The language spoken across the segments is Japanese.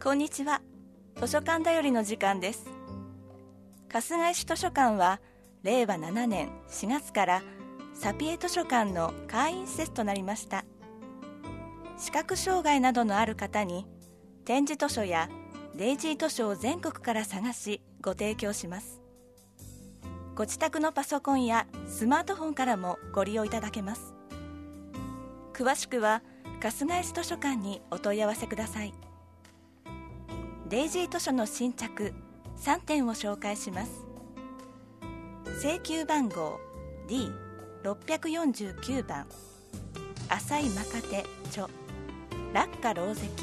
こんにちは。図書館だよりの時間です。春日井市図書館は令和7年4月からサピエ図書館の会員施設となりました。視覚障害などのある方に点字図書やデイジー図書を全国から探しご提供します。ご自宅のパソコンやスマートフォンからもご利用いただけます。詳しくは春日井市図書館にお問い合わせください。デイジー図書の新着3点を紹介します。請求番号 D649 番浅井若手著落下狼藉。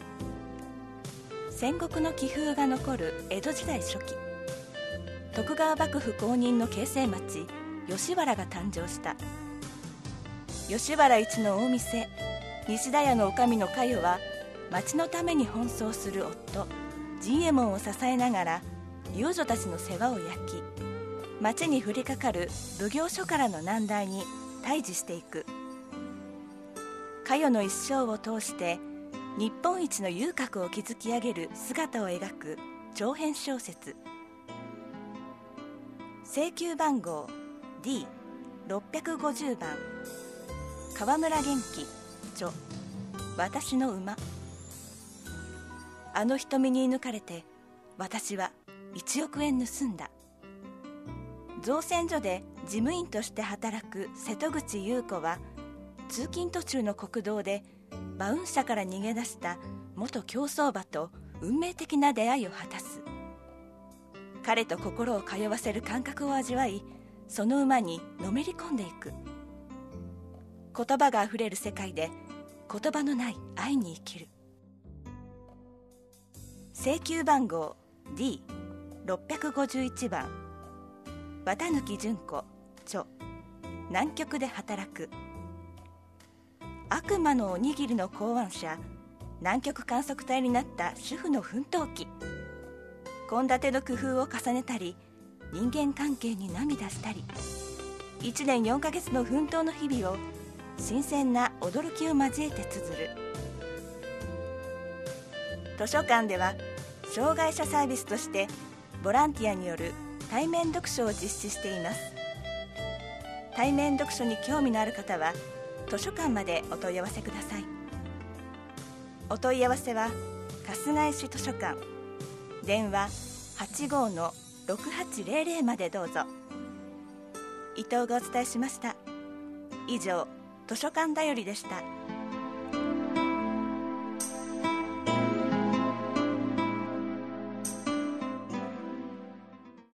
戦国の気風が残る江戸時代初期、徳川幕府公認の京成町吉原が誕生した。吉原一の大店西田屋の女将の佳代は町のために奔走する夫陣右衛門を支えながら遊女たちの世話を焼き、町に降りかかる奉行所からの難題に対峙していく。佳代の一生を通して日本一の遊郭を築き上げる姿を描く長編小説。請求番号 D650 番川村元気著私の馬。あの瞳に射抜かれて私は1億円盗んだ。造船所で事務員として働く瀬戸口優子は通勤途中の国道で馬運車から逃げ出した元競走馬と運命的な出会いを果たす。彼と心を通わせる感覚を味わい、その馬にのめり込んでいく。言葉があふれる世界で言葉のない愛に生きる。請求番号 D651 番綿貫純子著南極で働く。悪魔のおにぎりの考案者、南極観測隊になった主婦の奮闘記。献立の工夫を重ねたり、人間関係に涙したり、1年4ヶ月の奮闘の日々を新鮮な驚きを交えて綴る。図書館では障害者サービスとしてボランティアによる対面読書を実施しています。対面読書に興味のある方は図書館までお問い合わせください。お問い合わせは春日井市図書館、電話 85-6800 までどうぞ。伊藤がお伝えしました。以上、図書館だよりでした。